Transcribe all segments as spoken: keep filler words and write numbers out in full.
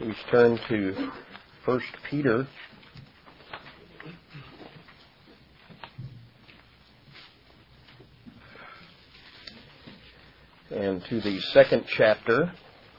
Please turn to First Peter. And to the second chapter.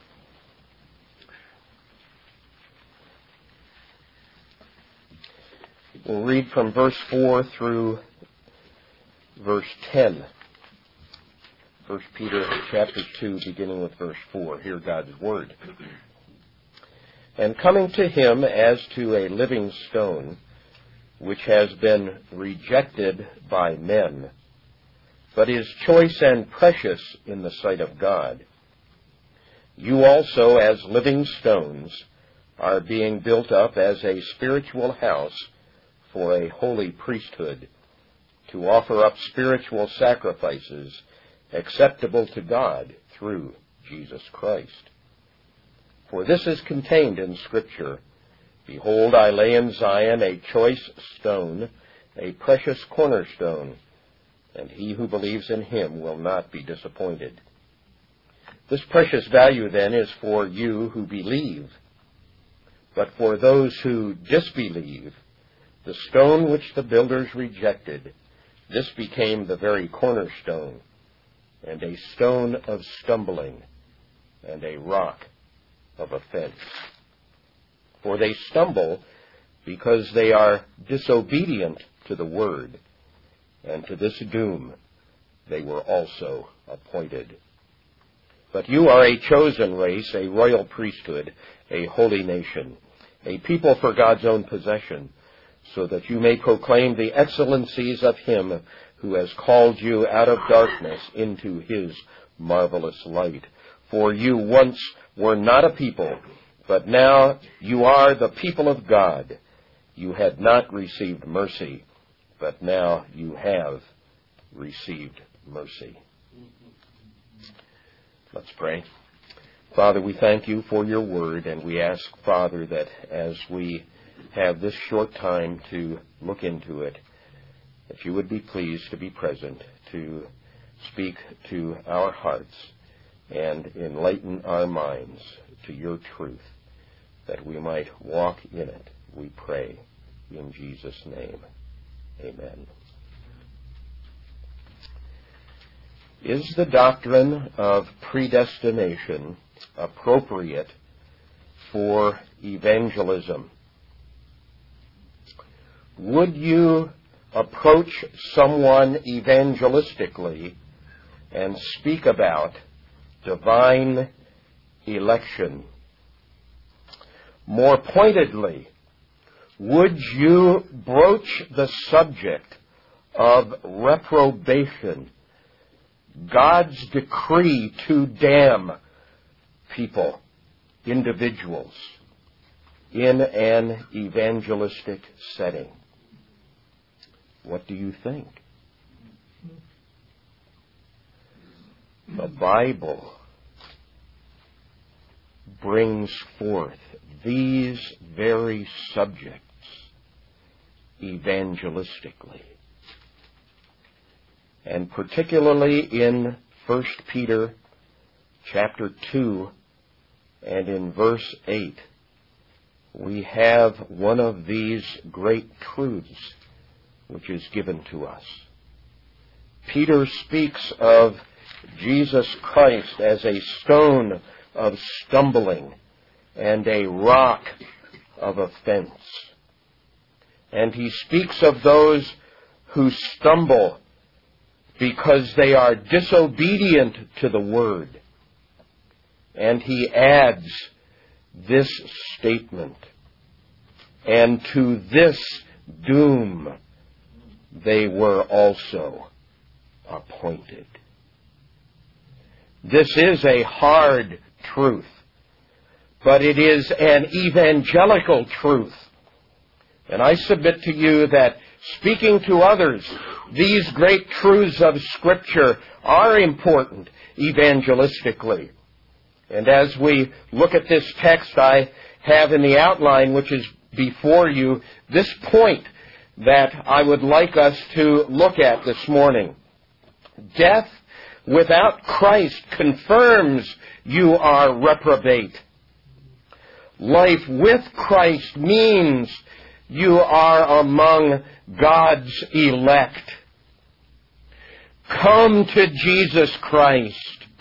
We'll read from verse four through verse ten. First Peter chapter two, beginning with verse four. Hear God's word. And coming to him as to a living stone, which has been rejected by men, but is choice and precious in the sight of God. You also, as living stones, are being built up as a spiritual house for a holy priesthood, to offer up spiritual sacrifices acceptable to God through Jesus Christ. For this is contained in Scripture, Behold, I lay in Zion a choice stone, a precious cornerstone, and he who believes in him will not be disappointed. This precious value, then, is for you who believe. But for those who disbelieve, the stone which the builders rejected, this became the very cornerstone, and a stone of stumbling, and a rock of offense. For they stumble because they are disobedient to the word, and to this doom they were also appointed. But you are a chosen race, a royal priesthood, a holy nation, a people for God's own possession, so that you may proclaim the excellencies of him who has called you out of darkness into his marvelous light. For you once were not a people, but now you are the people of God. You had not received mercy, but now you have received mercy. Let's pray. Father, we thank you for your word, and we ask, Father, that as we have this short time to look into it, that you would be pleased to be present, to speak to our hearts, and enlighten our minds to your truth, that we might walk in it, we pray, in Jesus' name. Amen. Is the doctrine of predestination appropriate for evangelism? Would you approach someone evangelistically and speak about divine election? More pointedly, would you broach the subject of reprobation, God's decree to damn people, individuals, in an evangelistic setting? What do you think? The Bible brings forth these very subjects evangelistically. And particularly in First Peter chapter two and in verse eight, we have one of these great truths which is given to us. Peter speaks of Jesus Christ as a stone of stumbling and a rock of offense. And he speaks of those who stumble because they are disobedient to the word. And he adds this statement, and to this doom they were also appointed. This is a hard truth, but it is an evangelical truth. And I submit to you that speaking to others, these great truths of Scripture are important evangelistically. And as we look at this text, I have in the outline, which is before you, this point that I would like us to look at this morning. Death without Christ confirms you are reprobate. life with Christ means you are among God's elect. Come to Jesus Christ.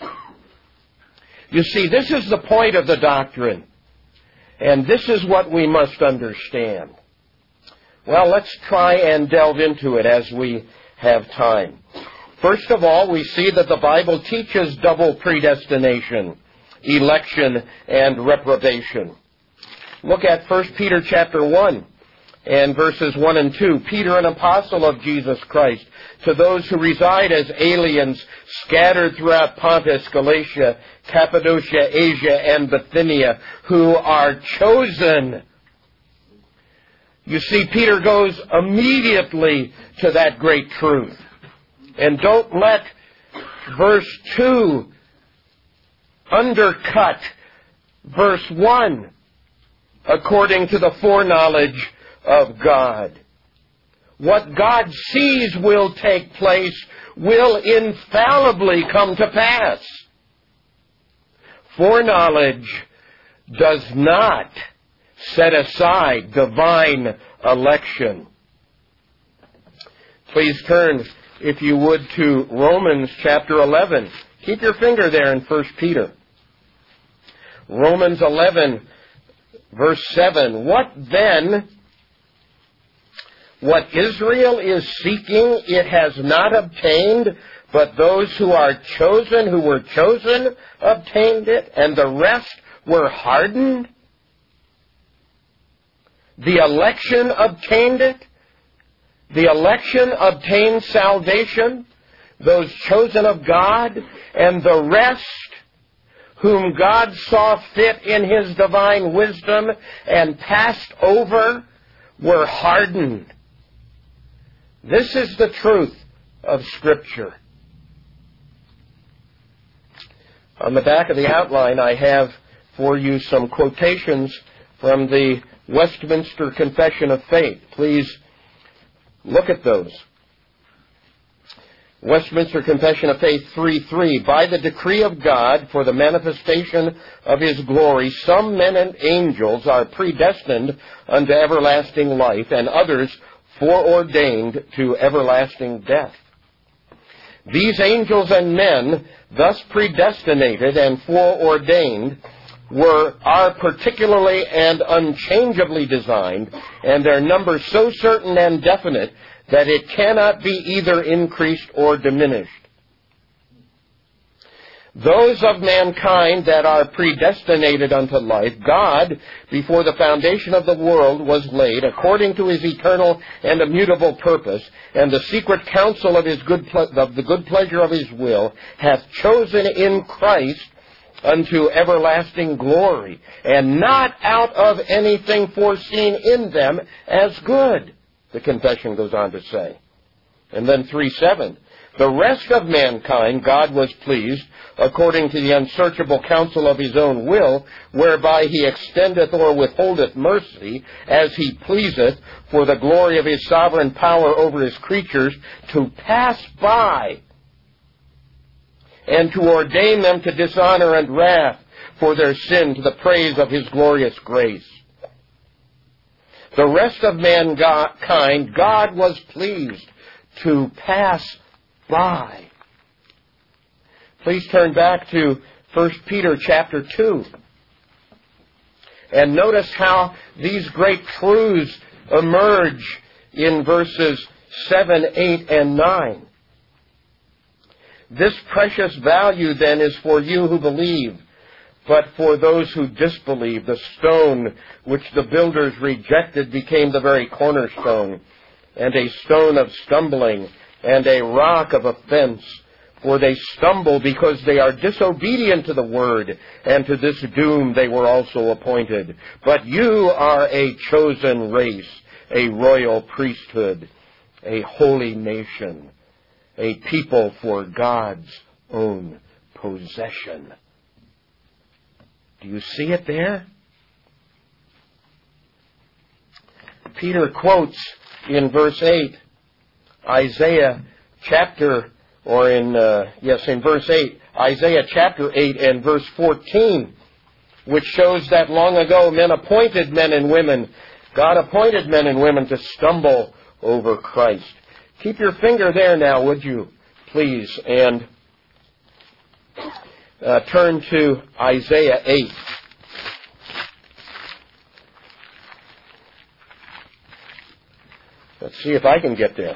You see, this is the point of the doctrine. And this is what we must understand. Well, let's try and delve into it as we have time. First of all, we see that the Bible teaches double predestination, election, and reprobation. Look at First Peter chapter one and verses one and two. Peter, an apostle of Jesus Christ, to those who reside as aliens scattered throughout Pontus, Galatia, Cappadocia, Asia, and Bithynia, who are chosen. You see, Peter goes immediately to that great truth. And don't let verse two undercut verse one according to the foreknowledge of God. What God sees will take place will infallibly come to pass. Foreknowledge does not set aside divine election. Please turn, if you would, to Romans chapter eleven. Keep your finger there in First Peter. Romans eleven, verse seven. What then? What Israel is seeking, it has not obtained, but those who are chosen, who were chosen, obtained it, and the rest were hardened. The election obtained it. The election obtained salvation. Those chosen of God, and the rest, whom God saw fit in His divine wisdom and passed over, were hardened. This is the truth of Scripture. On the back of the outline, I have for you some quotations from the Westminster Confession of Faith. Please look at those. Westminster Confession of Faith three three. By the decree of God for the manifestation of His glory, some men and angels are predestined unto everlasting life, and others foreordained to everlasting death. These angels and men, thus predestinated and foreordained, were are particularly and unchangeably designed, and their number so certain and definite that it cannot be either increased or diminished. Those of mankind that are predestinated unto life, God, before the foundation of the world was laid, according to His eternal and immutable purpose, and the secret counsel of His good ple- of the good pleasure of His will, hath chosen in Christ unto everlasting glory, and not out of anything foreseen in them as good, the confession goes on to say. And then three seven. The rest of mankind God was pleased, according to the unsearchable counsel of His own will, whereby He extendeth or withholdeth mercy, as He pleaseth, for the glory of His sovereign power over His creatures, to pass by, and to ordain them to dishonor and wrath for their sin, to the praise of His glorious grace. The rest of mankind God was pleased to pass by. Please turn back to First Peter chapter two. And notice how these great truths emerge in verses seven, eight, and nine. This precious value then is for you who believe, but for those who disbelieve, the stone which the builders rejected became the very cornerstone, and a stone of stumbling, and a rock of offense. For they stumble because they are disobedient to the word, and to this doom they were also appointed. But you are a chosen race, a royal priesthood, a holy nation, a people for God's own possession. Do you see it there? Peter quotes in verse eight, Isaiah chapter, or in, uh, yes, in verse eight, Isaiah chapter eight and verse fourteen, which shows that long ago men appointed men and women, God appointed men and women to stumble over Christ. Keep your finger there now, would you, please, and uh, turn to Isaiah eight. Let's see if I can get there.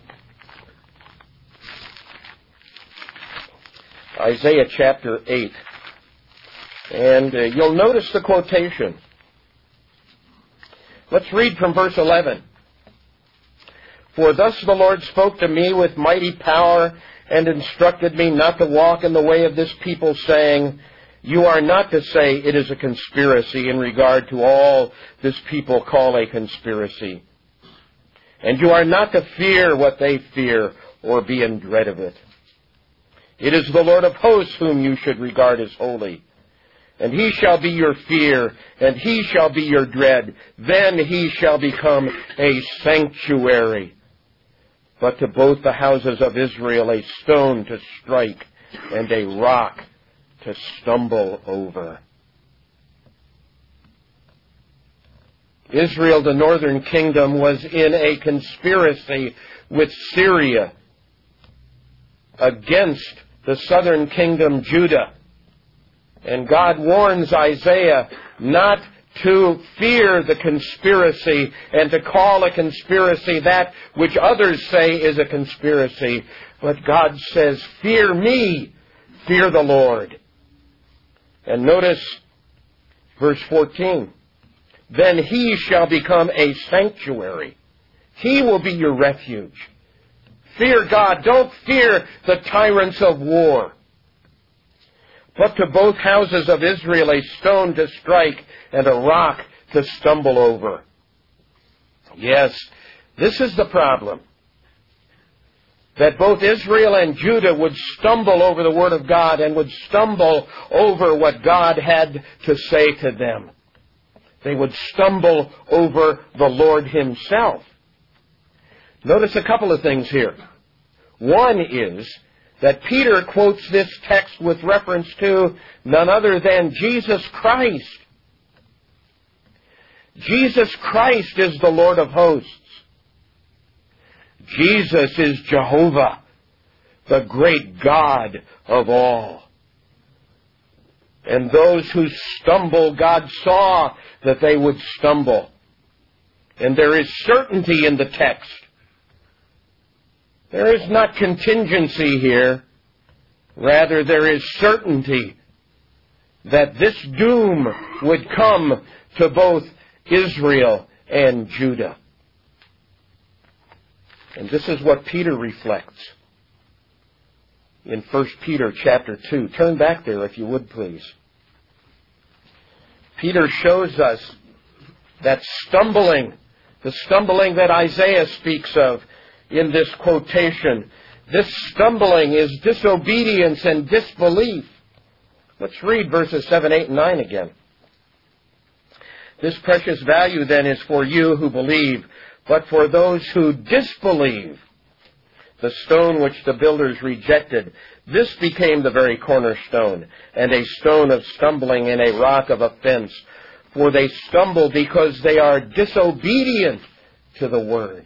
Isaiah chapter eight. And uh, you'll notice the quotation. Let's read from verse eleven. For thus the Lord spoke to me with mighty power and instructed me not to walk in the way of this people, saying, you are not to say it is a conspiracy in regard to all this people call a conspiracy. And you are not to fear what they fear or be in dread of it. It is the Lord of hosts whom you should regard as holy. And he shall be your fear, and he shall be your dread. Then he shall become a sanctuary. But to both the houses of Israel a stone to strike, and a rock to stumble over. Israel, the northern kingdom, was in a conspiracy with Syria against the southern kingdom, Judah. And God warns Isaiah not to fear the conspiracy and to call a conspiracy that which others say is a conspiracy. But God says, fear me, fear the Lord. And notice verse fourteen. Then he shall become a sanctuary. He will be your refuge. Fear God. Don't fear the tyrants of war. But to both houses of Israel a stone to strike and a rock to stumble over. Yes, this is the problem. That both Israel and Judah would stumble over the Word of God and would stumble over what God had to say to them. They would stumble over the Lord Himself. Notice a couple of things here. One is that Peter quotes this text with reference to none other than Jesus Christ. Jesus Christ is the Lord of hosts. Jesus is Jehovah, the great God of all. And those who stumble, God saw that they would stumble. And there is certainty in the text. There is not contingency here. Rather, there is certainty that this doom would come to both Israel and Judah. And this is what Peter reflects in First Peter chapter two. Turn back there if you would, please. Peter shows us that stumbling, the stumbling that Isaiah speaks of in this quotation, this stumbling is disobedience and disbelief. Let's read verses seven, eight, and nine again. This precious value then is for you who believe, but for those who disbelieve, the stone which the builders rejected, this became the very cornerstone, and a stone of stumbling and a rock of offense. For they stumble because they are disobedient to the word.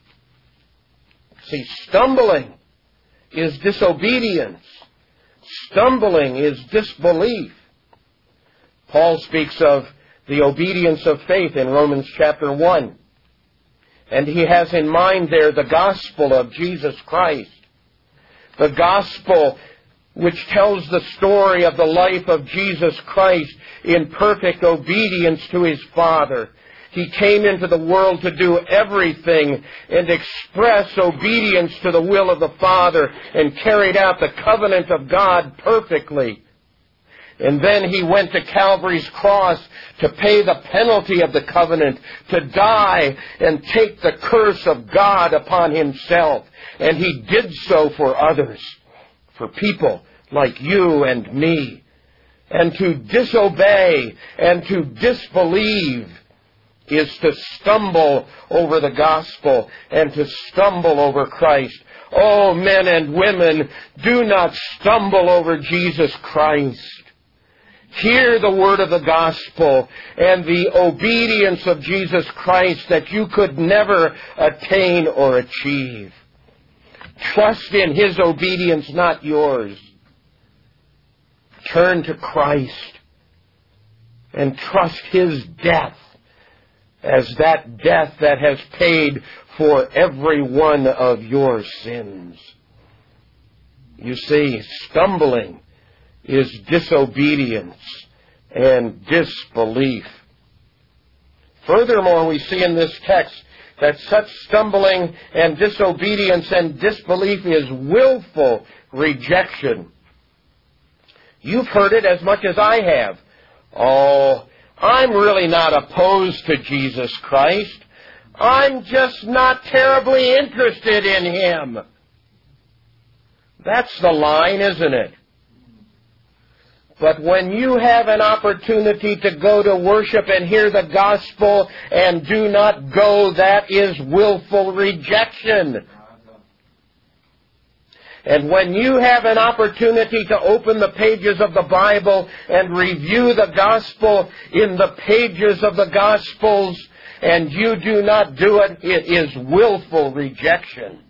See, stumbling is disobedience. Stumbling is disbelief. Paul speaks of the obedience of faith in Romans chapter one. And he has in mind there the gospel of Jesus Christ. The gospel which tells the story of the life of Jesus Christ in perfect obedience to His Father. He came into the world to do everything and express obedience to the will of the Father and carried out the covenant of God perfectly. And then He went to Calvary's cross to pay the penalty of the covenant, to die and take the curse of God upon Himself. And He did so for others, for people like you and me. And to disobey and to disbelieve is to stumble over the gospel and to stumble over Christ. Oh, men and women, do not stumble over Jesus Christ. hear the word of the gospel and the obedience of Jesus Christ that you could never attain or achieve. Trust in His obedience, not yours. Turn to Christ and trust His death as that death that has paid for every one of your sins. You see, stumbling is disobedience and disbelief. Furthermore, we see in this text that such stumbling and disobedience and disbelief is willful rejection. You've heard it as much as I have. Oh, I'm really not opposed to Jesus Christ. I'm just not terribly interested in Him. That's the line, isn't it? But when you have an opportunity to go to worship and hear the gospel and do not go, that is willful rejection. And when you have an opportunity to open the pages of the Bible and review the gospel in the pages of the Gospels, and you do not do it, it is willful rejection.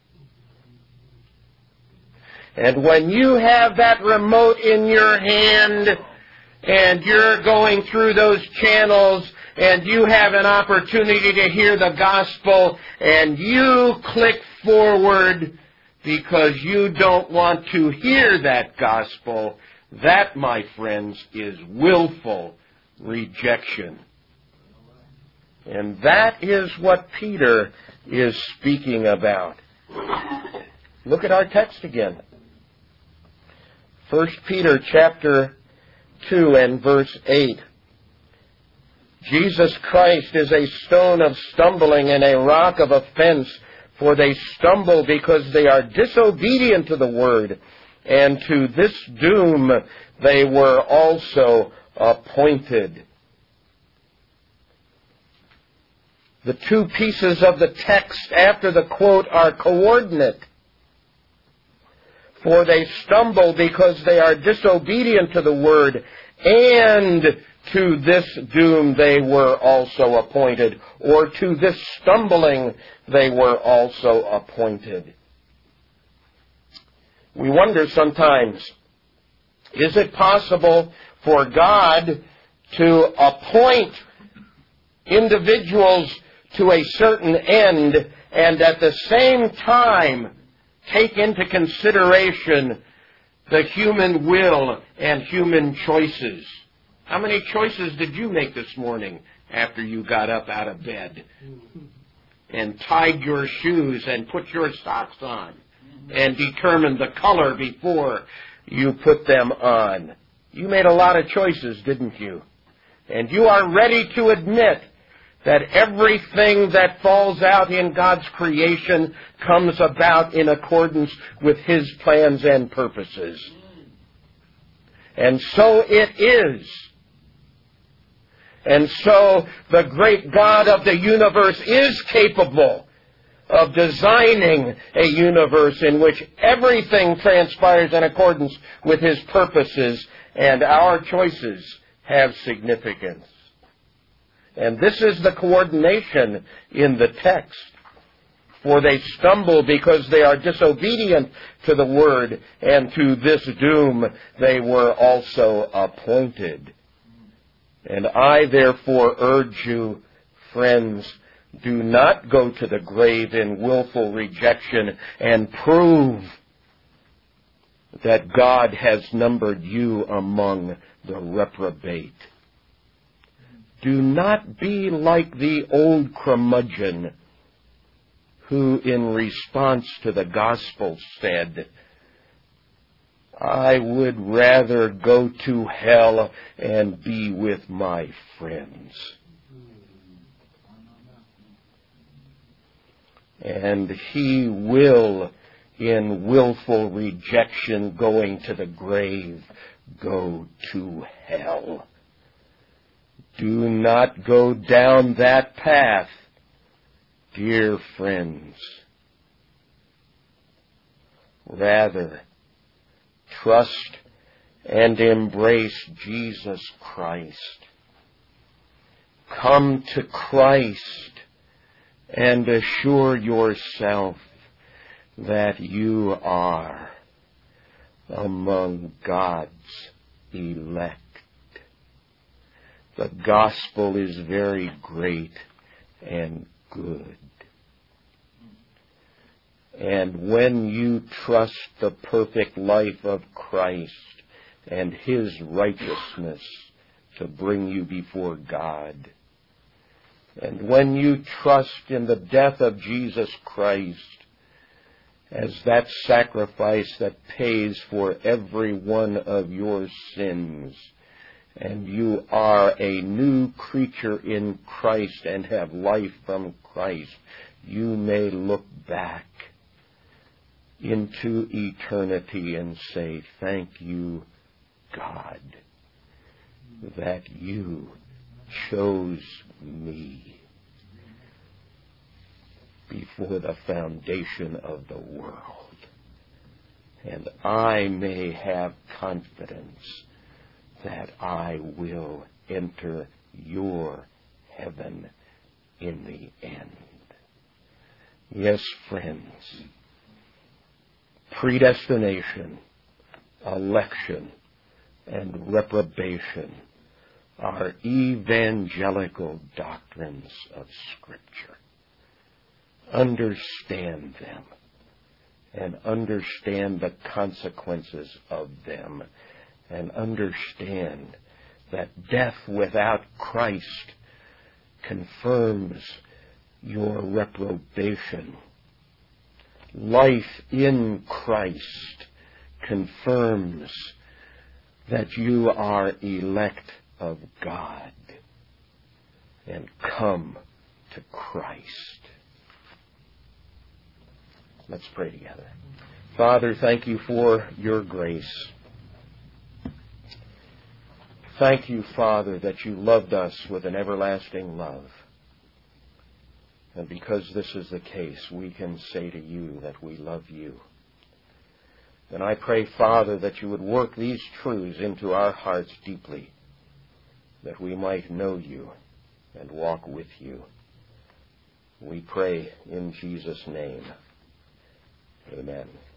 And when you have that remote in your hand and you're going through those channels and you have an opportunity to hear the gospel and you click forward because you don't want to hear that gospel, that, my friends, is willful rejection. And that is what Peter is speaking about. Look at our text again. First Peter chapter two and verse eight. Jesus Christ is a stone of stumbling and a rock of offense, for they stumble because they are disobedient to the word, and to this doom they were also appointed. The two pieces of the text after the quote are coordinate. For they stumble because they are disobedient to the word, and to this doom they were also appointed, or to this stumbling they were also appointed. We wonder sometimes, is it possible for God to appoint individuals to a certain end and at the same time take into consideration the human will and human choices? How many choices did you make this morning after you got up out of bed and tied your shoes and put your socks on and determined the color before you put them on? You made a lot of choices, didn't you? And you are ready to admit that everything that falls out in God's creation comes about in accordance with His plans and purposes. And so it is. And so the great God of the universe is capable of designing a universe in which everything transpires in accordance with His purposes, and our choices have significance. And this is the coordination in the text. For they stumble because they are disobedient to the word, and to this doom they were also appointed. And I therefore urge you, friends, do not go to the grave in willful rejection, and prove that God has numbered you among the reprobate. Do not be like the old curmudgeon who, in response to the gospel, said, I would rather go to hell and be with my friends. And he will, in willful rejection, going to the grave, go to hell. Do not go down that path, dear friends. Rather, trust and embrace Jesus Christ. Come to Christ and assure yourself that you are among God's elect. The gospel is very great and good. And when you trust the perfect life of Christ and His righteousness to bring you before God, and when you trust in the death of Jesus Christ as that sacrifice that pays for every one of your sins, and you are a new creature in Christ and have life from Christ, you may look back into eternity and say, thank you, God, that you chose me before the foundation of the world. And I may have confidence that I will enter your heaven in the end. Yes, friends, predestination, election, and reprobation are evangelical doctrines of Scripture. Understand them and understand the consequences of them, and understand that death without Christ confirms your reprobation. Life in Christ confirms that you are elect of God, and come to Christ. Let's pray together. Father, thank you for your grace. Thank you, Father, that you loved us with an everlasting love. And because this is the case, we can say to you that we love you. And I pray, Father, that you would work these truths into our hearts deeply, that we might know you and walk with you. We pray in Jesus' name. Amen.